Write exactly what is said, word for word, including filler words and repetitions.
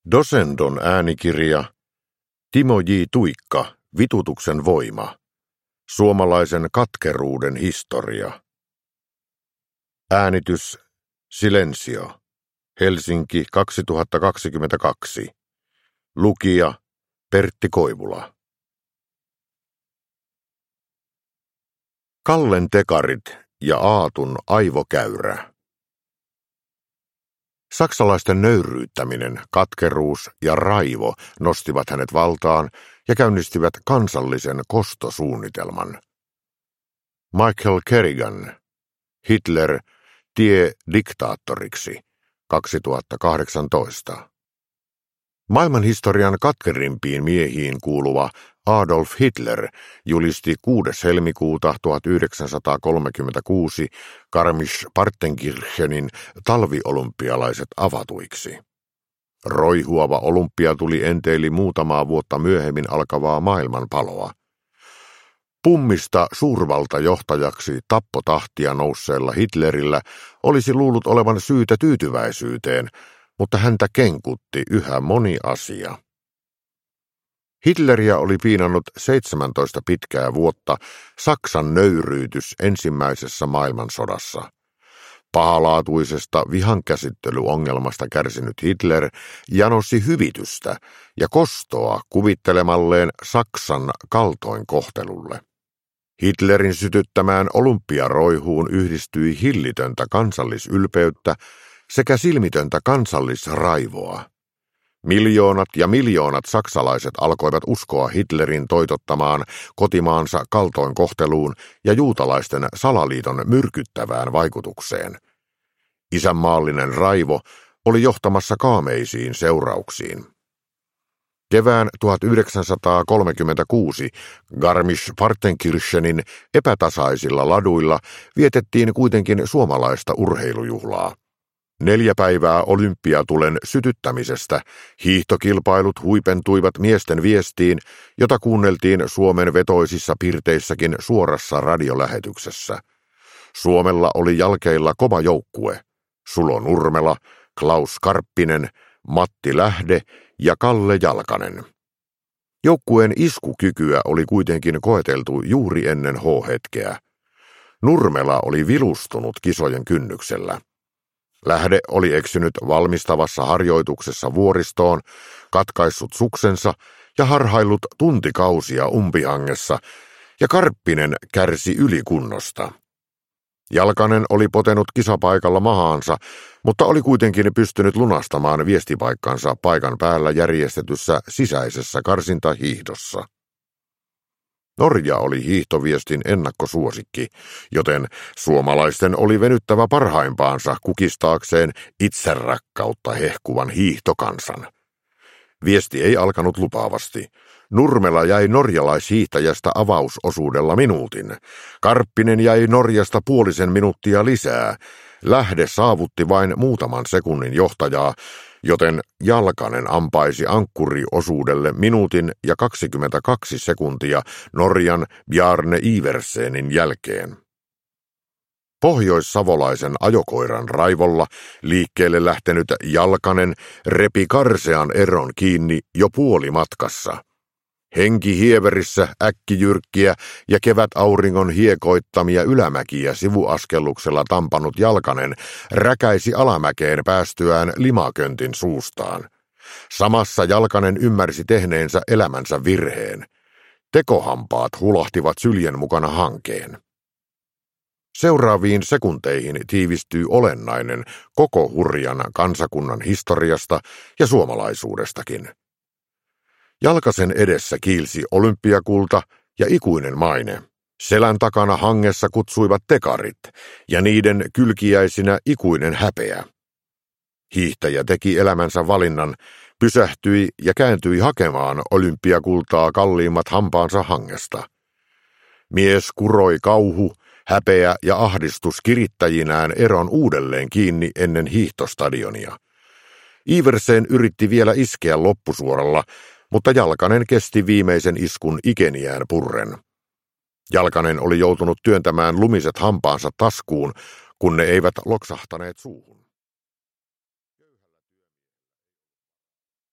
Dosendon äänikirja Timo J. Tuikka, Vitutuksen voima. Suomalaisen katkeruuden historia. Äänitys Silensio. Helsinki kaksituhattakaksikymmentäkaksi. Lukija Pertti Koivula. Kallen tekarit ja Aatun aivokäyrä. Saksalaisten nöyryyttäminen, katkeruus ja raivo nostivat hänet valtaan ja käynnistivät kansallisen kostosuunnitelman. Michael Kerrigan, Hitler, tie diktaattoriksi, kaksituhattakahdeksantoista. Maailmanhistorian katkerimpiin miehiin kuuluva Adolf Hitler julisti kuudes helmikuuta tuhatyhdeksänsataakolmekymmentäkuusi Garmisch-Partenkirchenin talviolympialaiset avatuiksi. Roihuava olympiatuli enteili muutamaa vuotta myöhemmin alkavaa maailmanpaloa. Pummista suurvaltajohtajaksi tappotahtia nousseella Hitlerillä olisi luullut olevan syytä tyytyväisyyteen, mutta häntä kenkutti yhä moni asia. Hitleriä oli piinannut seitsemäntoista pitkää vuotta Saksan nöyryytys ensimmäisessä maailmansodassa. Pahalaatuisesta vihankäsittelyongelmasta kärsinyt Hitler janosi hyvitystä ja kostoa kuvittelemalleen Saksan kaltoinkohtelulle. Hitlerin sytyttämään olympiaroihuun yhdistyi hillitöntä kansallisylpeyttä sekä silmitöntä kansallisraivoa. Miljoonat ja miljoonat saksalaiset alkoivat uskoa Hitlerin toitottamaan kotimaansa kaltoinkohteluun ja juutalaisten salaliiton myrkyttävään vaikutukseen. Isänmaallinen raivo oli johtamassa kaameisiin seurauksiin. Kevään tuhatyhdeksänsataakolmekymmentäkuusi Garmisch-Partenkirchenin epätasaisilla laduilla vietettiin kuitenkin suomalaista urheilujuhlaa. Neljä päivää olympiatulen sytyttämisestä hiihtokilpailut huipentuivat miesten viestiin, jota kuunneltiin Suomen vetoisissa pirteissäkin suorassa radiolähetyksessä. Suomella oli jalkeilla kova joukkue: Sulo Nurmela, Klaus Karppinen, Matti Lähde ja Kalle Jalkanen. Joukkueen iskukykyä oli kuitenkin koeteltu juuri ennen H-hetkeä. Nurmela oli vilustunut kisojen kynnyksellä. Lähde oli eksynyt valmistavassa harjoituksessa vuoristoon, katkaissut suksensa ja harhaillut tuntikausia umpihangessa, ja Karppinen kärsi ylikunnosta. Jalkanen oli potenut kisapaikalla mahaansa, mutta oli kuitenkin pystynyt lunastamaan viestipaikkansa paikan päällä järjestetyssä sisäisessä karsintahiihdossa. Norja oli hiihtoviestin ennakkosuosikki, joten suomalaisten oli venyttävä parhaimpaansa kukistaakseen itserakkautta hehkuvan hiihtokansan. Viesti ei alkanut lupaavasti. Nurmela jäi norjalaishiihtäjästä avausosuudella minuutin. Karppinen jäi Norjasta puolisen minuuttia lisää. Lähde saavutti vain muutaman sekunnin johtajaa, joten Jalkanen ampaisi ankkuriosuudelle minuutin ja kaksikymmentäkaksi sekuntia Norjan Bjarne Iversenin jälkeen. Pohjoissavolaisen ajokoiran raivolla liikkeelle lähtenyt Jalkanen repi karsean eron kiinni jo puolimatkassa. Henki hieverissä äkkijyrkkiä ja kevätauringon hiekoittamia ylämäkiä sivuaskelluksella tampanut Jalkanen räkäisi alamäkeen päästyään limaköntin suustaan. Samassa Jalkanen ymmärsi tehneensä elämänsä virheen. Tekohampaat hulahtivat syljen mukana hankeen. Seuraaviin sekunteihin tiivistyy olennainen koko hurjan kansakunnan historiasta ja suomalaisuudestakin. Jalkasen edessä kiilsi olympiakulta ja ikuinen maine. Selän takana hangessa kutsuivat tekarit ja niiden kylkiäisinä ikuinen häpeä. Hiihtäjä teki elämänsä valinnan, pysähtyi ja kääntyi hakemaan olympiakultaa kalliimmat hampaansa hangesta. Mies kuroi kauhu, häpeä ja ahdistus kirittäjinään eron uudelleen kiinni ennen hiihtostadionia. Iversen yritti vielä iskeä loppusuoralla, mutta Jalkanen kesti viimeisen iskun ikeniään purren. Jalkanen oli joutunut työntämään lumiset hampaansa taskuun, kun ne eivät loksahtaneet suuhun.